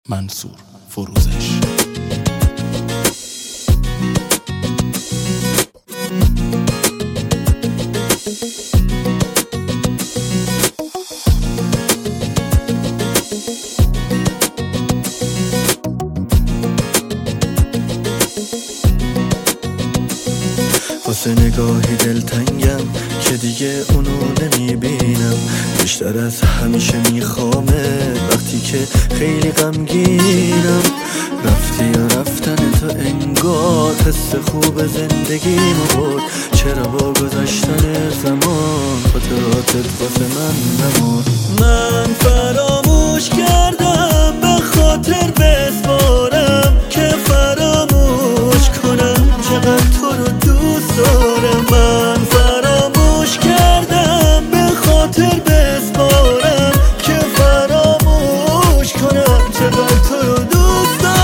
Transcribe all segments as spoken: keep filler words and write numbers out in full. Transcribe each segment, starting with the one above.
منصور فروزش. واسه نگاهی دلتنگم که دیگه اونو نمیبینم، بیشتر از همیشه میخوامه وقتی که خیلی غمگینم. رفتی یا رفتن تو انگار حس خوب زندگیمو برد، چرا با گذشتن زمان خاطراتت واسه من نمرد. من فراموش کردم به خاطر بسپارم که فراموش کنم چقدر تو رو دوست دارم. من فراموش کردم به خاطر بسپارم که فراموش کنم چقدر تو رو دوست دارم.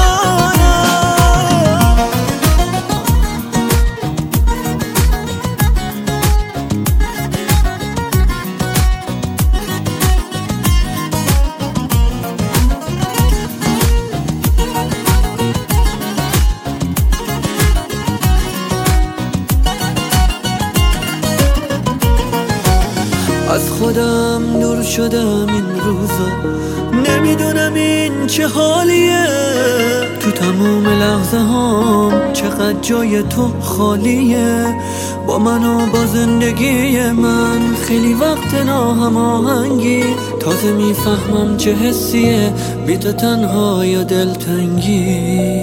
از خودم دور شدم این روزا، نمیدونم این چه حالیه. تو تموم لحظه هام چقدر جای تو خالیه. با من و با زندگی من خیلی وقت ناهماهنگی، تازه میفهمم چه حسیه بی تو تنها یا دلتنگی.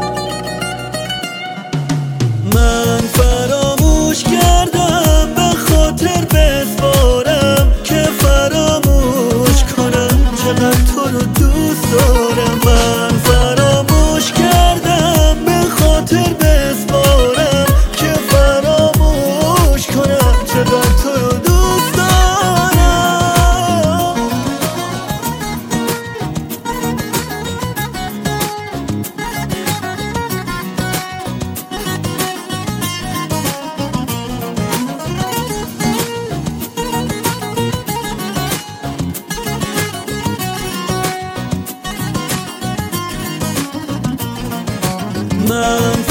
من فراموش کردم به خاطر بسپارم که فراموش کنم چقدر تو رو دوست دارم. من فراموش کردم به خاطر بسپارم که فراموش کنم چقدر تو رو دوست دارم. من